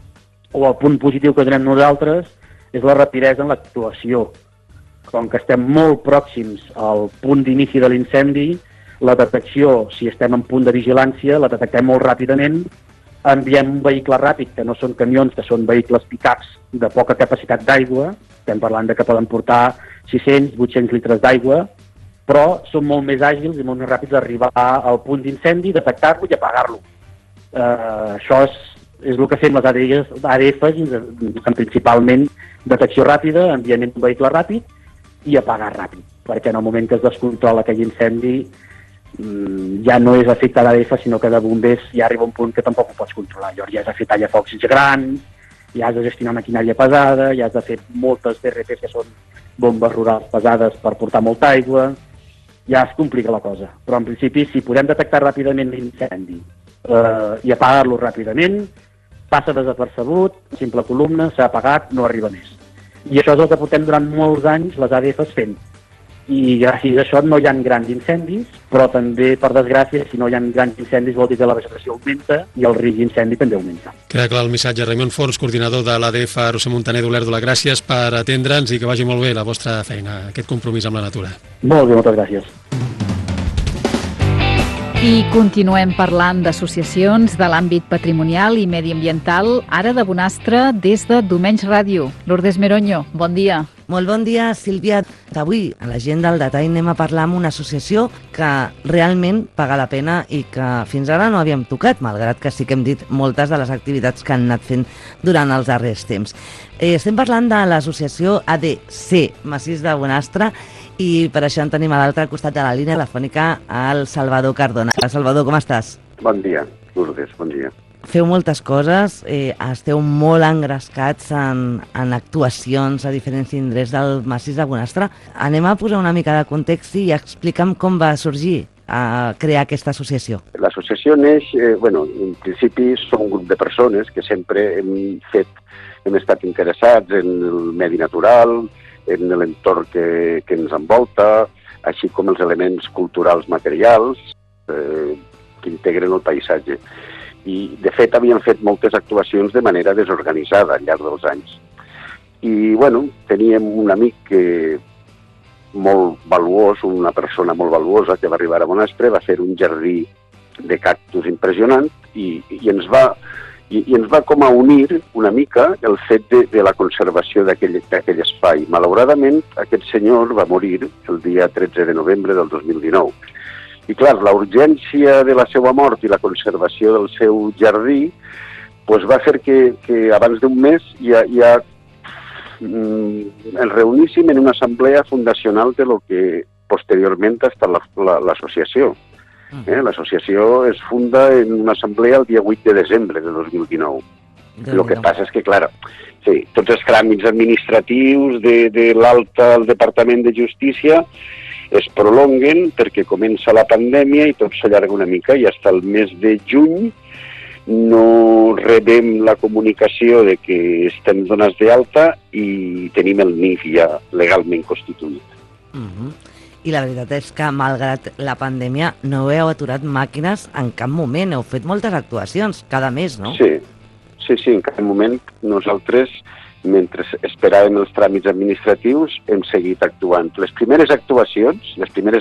Speaker 20: o el punt positiu que tenim nosaltres, és la rapidesa en l'actuació. Com que estem molt pròxims al punt d'inici de l'incendi, la detecció, si estem en punt de vigilància, la detectem molt ràpidament, enviem un vehicle ràpid, que no són camions, que són vehicles pick-ups de poca capacitat d'aigua, estem parlant de que poden portar 600-800 litres d'aigua, però són molt més àgils i molt més ràpids d'arribar al punt d'incendi, detectar-lo i apagar-lo. Això és el que fem les ADFs, principalment detecció ràpida, enviament d'un vehicle ràpid i apagar ràpid, perquè en el moment que es descontrola aquell incendi ja no és efecte d'ADF, sinó que de bombers ja arriba un punt que tampoc ho pots controlar. Llavors ja has de fer tallafocs grans, ja has de gestionar maquinària pesada, ja has de fer moltes BRPs que són bombes rurals pesades per portar molta aigua, ja es complica la cosa. Però en principi, si podem detectar ràpidament l'incendi i apagar-lo ràpidament, passa desapercebut, simple columna, s'ha apagat, no arriba més. I això és el que portem durant molts anys les ADFs fent. i gràcies a això no hi ha grans incendis, però també, per desgràcia, si no hi ha grans incendis vol dir que la vegetació augmenta i el risc d'incendi també augmenta.
Speaker 19: Queda clar el missatge. Raimon Forns, coordinador de l'ADF Roser Montaner d'Olèrdola, gràcies per atendre'ns i que vagi molt bé la vostra feina, aquest compromís amb la natura.
Speaker 20: Molt bé, moltes gràcies.
Speaker 2: I continuem parlant d'associacions de l'àmbit patrimonial i mediambiental, ara de Bonastre, des de Domenys Ràdio. Lourdes Meroño, bon dia.
Speaker 21: Molt bon dia, Sílvia. Avui, a l'agenda del detall, anem a parlar amb una associació que realment paga la pena i que fins ara no havíem tocat, malgrat que sí que hem dit moltes de les activitats que han anat fent durant els darrers temps. Estem parlant de l'associació ADC, Massís de Bonastre, i per això en tenim a l'altre costat de la línia telefònica el Salvador Cardona. Salvador, com estàs?
Speaker 22: Bon dia, Lourdes, bon dia.
Speaker 21: Feu moltes coses, esteu molt engrescats en actuacions a diferents indrets del Massís de Bonastre. Anem a posar una mica de context i explica'm com va sorgir a crear aquesta associació.
Speaker 22: L'associació neix, en principi som un grup de persones que sempre hem estat interessats en el medi natural, en l'entorn que ens envolta, així com els elements culturals materials que integren el paisatge. I, de fet, havíem fet moltes actuacions de manera desorganitzada al llarg dels anys. I, teníem un amic molt valuós, una persona molt valuosa que va arribar a Bonastre, va fer un jardí de cactus impressionant i ens va com a unir una mica el fet de la conservació d'aquell espai. Malauradament, aquest senyor va morir el dia 13 de novembre del 2019. I clar, la urgència de la seva mort i la conservació del seu jardí va fer que abans d'un mes ja ens reuníssim en una assemblea fundacional de lo que posteriorment ha estat l'associació. L'associació es funda en una assemblea el dia 8 de desembre de 2019. El que passa és que, clar, sí, tots els tràmits administratius de l'alta al Departament de Justícia es prolonguen perquè comença la pandèmia i tot s'allarga una mica i fins al mes de juny no rebem la comunicació de que estem donats d'alta i tenim el NIF ja legalment constituït.
Speaker 21: I la veritat és que, malgrat la pandèmia, no heu aturat màquines en cap moment. Heu fet moltes actuacions cada mes, no?
Speaker 22: Sí, en cap moment nosaltres, mentre esperàvem els tràmits administratius, hem seguit actuant. Les primeres actuacions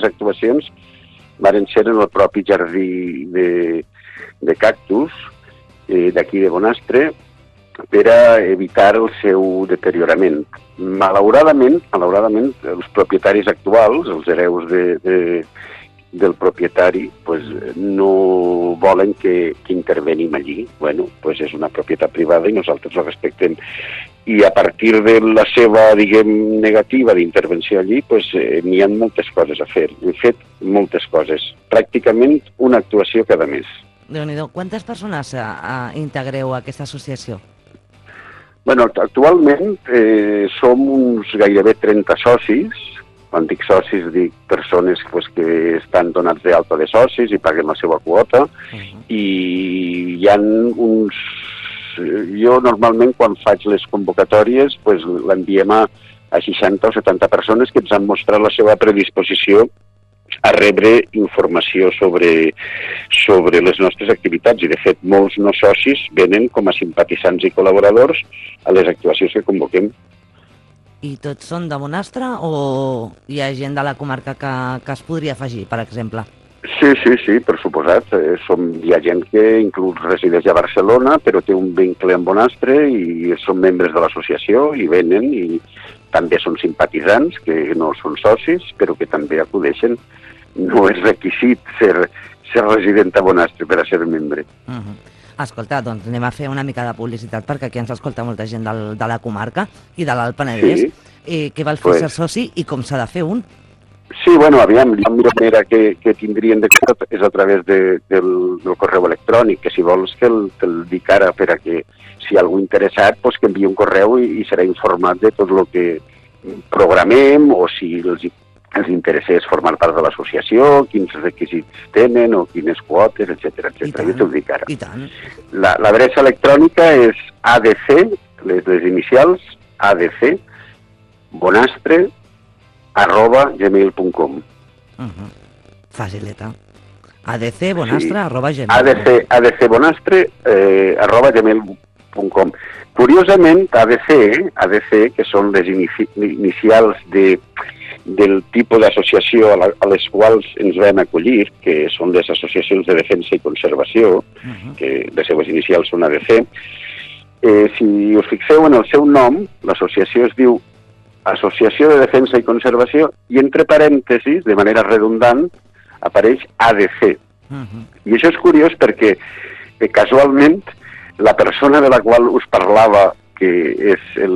Speaker 22: varen ser en el propi jardí de cactus d'aquí de Bonastre per a evitar el seu deteriorament. Malauradament, els propietaris actuals, els hereus del propietari, no volen que intervenim allí. És una propietat privada i nosaltres la respectem. I a partir de la seva, negativa d'intervenció allí, n'hi ha moltes coses a fer. Hem fet moltes coses. Pràcticament una actuació cada mes.
Speaker 21: Déu-n'hi-do. Quantes persones integreu aquesta associació?
Speaker 22: Actualment som uns gairebé 30 socis. Quan dic socis, dic persones que estan donats d'alta de socis i paguen la seva quota. I hi ha uns... Jo normalment quan faig les convocatòries l'enviem a 60 o 70 persones que ens han mostrat la seva predisposició a rebre informació sobre les nostres activitats i, de fet, molts no socis venen com a simpatitzants i col·laboradors a les actuacions que convoquem.
Speaker 21: I tots són de Bonastre o hi ha gent de la comarca que es podria afegir, per exemple?
Speaker 22: Sí, per suposat. Hi ha gent que inclús resideix a Barcelona, però té un vincle amb Bonastre i són membres de l'associació i venen i també són simpatitzants, que no són socis, però que també acudeixen. No és requisit ser resident a Bonastre per a ser membre.
Speaker 21: Escolta, doncs anem a fer una mica de publicitat perquè aquí ens escolta molta gent de la comarca i de l'Alt Penedès. Què val fer ser soci i com s'ha de fer un?
Speaker 22: Sí, aviam, la millor manera que tindrien de fer és a través del correu electrònic, que si vols te'l dic ara per a que si hi ha algú interessat que enviï un correu i serà informat de tot el que programem o si els interessés formar part de l'associació, quins requisits tenen o quines quotes, etc. Jo te'l dic ara.
Speaker 21: I tant.
Speaker 22: L'adreça electrònica és ADC, les inicials, ADC, Bonastre, adcbonastre@gmail.com.
Speaker 21: Facileta. adcbonastre@gmail.com.
Speaker 22: adcbonastre@gmail.com. Curiosament, ADC, que són les inicials del tipus d'associació a les quals ens vam acollir, que són les associacions de defensa i conservació, que les seues inicials són ADC, si us fixeu en el seu nom, l'associació es diu Associació de Defensa i Conservació, i entre parèntesis, de manera redundant, apareix ADC. I això és curiós perquè casualment la persona de la qual us parlava, que és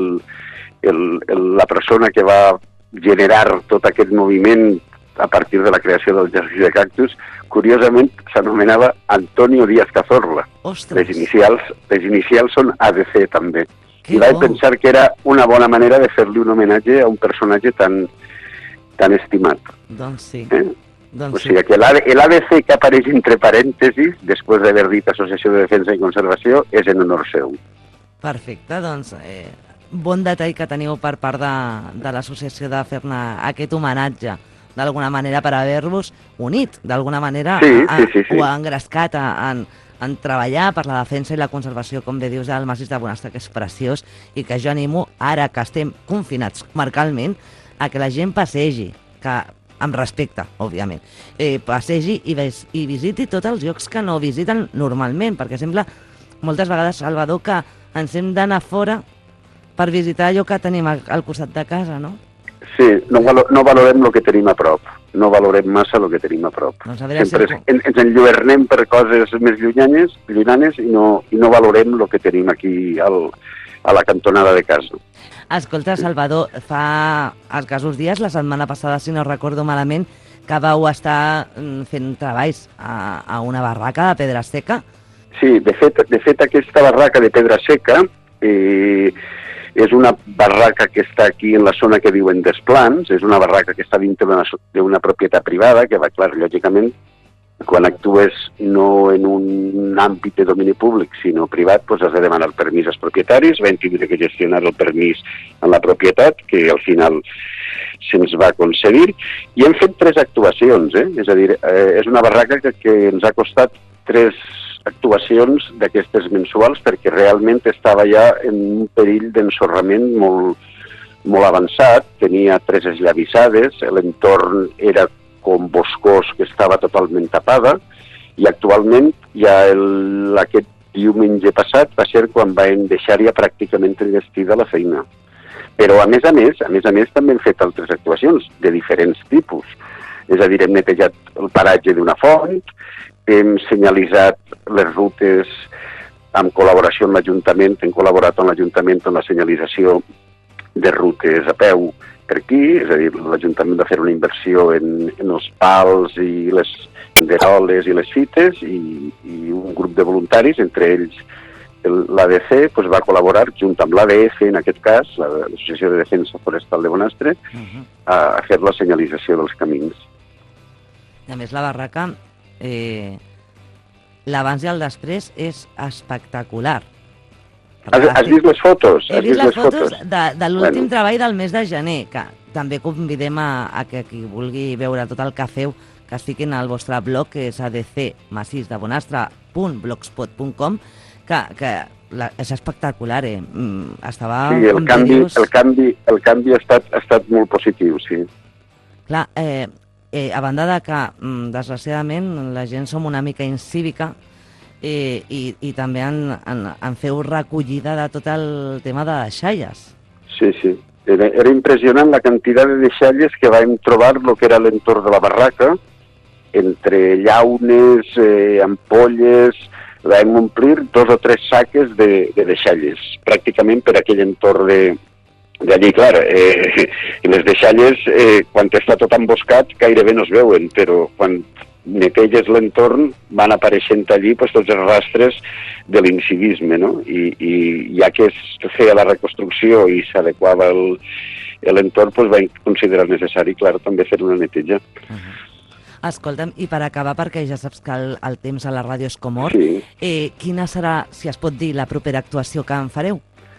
Speaker 22: la persona que va generar tot aquest moviment a partir de la creació del Jardí de Cactus, curiosament s'anomenava Antonio Díaz Cazorla. Les inicials són ADC també. I vaig pensar que era una bona manera de fer-li un homenatge a un personatge tan estimat.
Speaker 21: Doncs sí.
Speaker 22: O sigui que l'ADC que apareix entre parèntesis, després d'haver dit Associació de Defensa i Conservació, és en honor seu.
Speaker 21: Perfecte, doncs bon detall que teniu per part de l'associació de fer-ne aquest homenatge, d'alguna manera, per haver-vos unit, d'alguna manera, o engrescat en treballar per la defensa i la conservació, com bé dius, del massís de Bonastre, que és preciós, i que jo animo, ara que estem confinats comarcalment, a que la gent passegi, que amb respecte, òbviament, passegi i visiti tots els llocs que no visiten normalment, perquè sembla moltes vegades, Salvador, que ens hem d'anar fora per visitar allò que tenim al costat de casa, no?
Speaker 22: Sí, no valorem el que tenim a prop. No valorem massa el que tenim a prop. Sempre ens enlluernem per coses més llunyanes i no valorem el que tenim aquí a la cantonada de casa.
Speaker 21: Escolta, Salvador, fa escassos dies, la setmana passada, si no recordo malament, que vau estar fent treballs a una barraca de pedra seca.
Speaker 22: Sí, de fet aquesta barraca de pedra seca és una barraca que està aquí en la zona que diuen Desplans, és una barraca que està dintre d'una propietat privada, que va, clar, lògicament, quan actues no en un àmbit de domini públic, sinó privat, doncs has de demanar permís als propietaris, vam tindre que gestionar el permís en la propietat, que al final se'ns va concedir, i hem fet 3 actuacions, és a dir, és una barraca que ens ha costat 3 actuacions d'aquestes mensuals, perquè realment estava ja en un perill d'ensorrament molt avançat, tenia 3 esllavissades, l'entorn era com boscós, que estava totalment tapada, i actualment ja aquest diumenge passat va ser quan vam deixar ja pràcticament enllestida la feina. Però a més a més també hem fet altres actuacions de diferents tipus. És a dir, hem netejat el paratge d'una font, hem senyalitzat les rutes en col·laboració amb l'Ajuntament, hem col·laborat amb l'Ajuntament en la senyalització de rutes a peu per aquí, és a dir, l'Ajuntament va fer una inversió en els pals i les banderoles i les fites, i un grup de voluntaris, entre ells l'ADC, va col·laborar junt amb l'ADF, en aquest cas, l'Associació de Defensa Forestal de Bonastre, a fer la senyalització dels camins.
Speaker 21: A més, la barraca, l'abans i el després és espectacular.
Speaker 22: Has vist les fotos?
Speaker 21: He vist les fotos de l'últim treball del mes de gener, que també convidem a que qui vulgui veure tot el que feu, que es fiquin al vostre blog, que és adcmassisdebonastre.blogspot.com, que és espectacular, estava...
Speaker 22: Sí, el canvi ha estat molt positiu, sí.
Speaker 21: Clar, a banda de que, desgraciadament, la gent som una mica incívica, i també en feu recollida de tot el tema de deixalles.
Speaker 22: Sí. Era impressionant la quantitat de deixalles que vam trobar el que era l'entorn de la barraca, entre llaunes, ampolles, vam omplir 2 o 3 saques de deixalles, pràcticament per aquell entorn d'allí. Clar, les deixalles, quan està tot emboscat, gairebé no es veuen, però quan neteges l'entorn van apareixent allí tots els rastres de l'incivisme, no? I ja que es feia la reconstrucció i s'adequava l'entorn, vam considerar necessari, clar, també fer una neteja.
Speaker 21: Escolta'm, i per acabar, perquè ja saps que el temps a la ràdio és com or, quina serà, si es pot dir, la propera actuació que en fareu?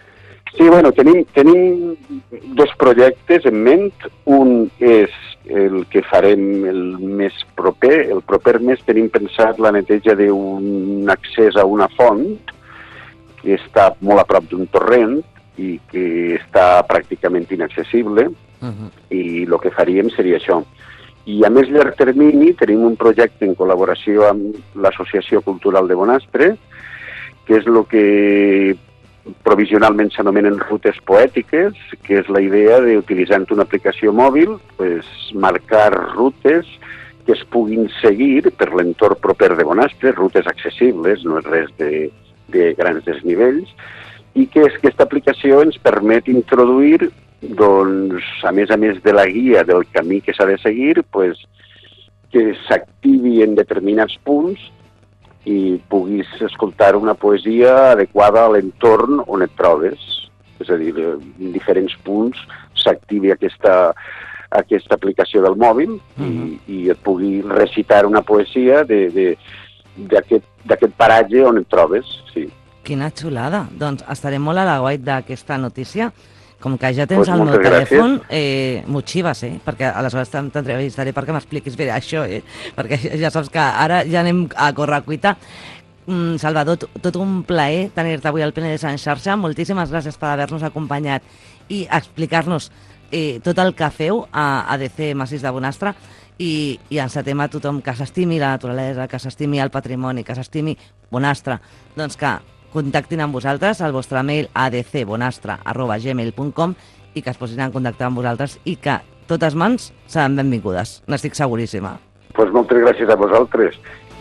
Speaker 22: Sí, bueno, tenim dos projectes en ment. Un és el que farem el mes proper. El proper mes tenim pensat la neteja d'un accés a una font que està molt a prop d'un torrent i que està pràcticament inaccessible, i el que faríem seria això. I a més llarg termini tenim un projecte en col·laboració amb l'Associació Cultural de Bonastre, que és el que provisionalment s'anomenen rutes poètiques, que és la idea d'utilitzant una aplicació mòbil, marcar rutes que es puguin seguir per l'entorn proper de Bonastre, rutes accessibles, no és res de grans desnivells, i que aquesta aplicació ens permet introduir, doncs, a més de la guia del camí que s'ha de seguir, que s'activi en determinats punts i puguis escoltar una poesia adequada a l'entorn on et trobes. És a dir, en diferents punts s'activi aquesta aplicació del mòbil i et pugui recitar una poesia d'aquest paratge on et trobes. Sí.
Speaker 21: Quina xulada. Doncs estarem molt a l'aguait d'aquesta notícia. Com que ja tens el meu telèfon, m'ho xives, perquè aleshores t'entrevistaré perquè m'expliquis bé això, perquè ja saps que ara ja anem a correcuita. Salvador, tot un plaer tenir-te avui al Penedès en xarxa. Moltíssimes gràcies per haver-nos acompanyat i explicar-nos tot el que feu a ADC Massís de Bonastre, i encetem a tothom que s'estimi la naturalesa, que s'estimi el patrimoni, que s'estimi Bonastre, doncs que contactin amb vosaltres al vostre mail adcbonastre@gmail.com i que es posin en contacte amb vosaltres i que totes mans seran benvingudes, n'estic seguríssima.
Speaker 22: Doncs moltes gràcies a vosaltres.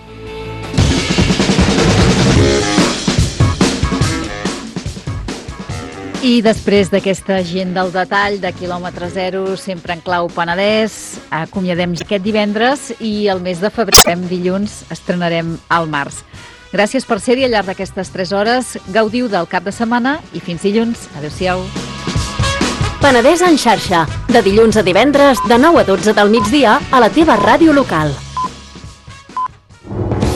Speaker 2: I després d'aquesta agenda al detall de quilòmetre zero, sempre en clau Penedès, acomiadem aquest divendres i el mes de febrer, dilluns, estrenarem al març. Gràcies per ser-hi al llarg d'aquestes 3 hores. Gaudiu del cap de setmana i fins dilluns. Adéu-siau.
Speaker 4: Penedès en xarxa, de dilluns a divendres, de 9 a 12 del migdia, a la teva ràdio local.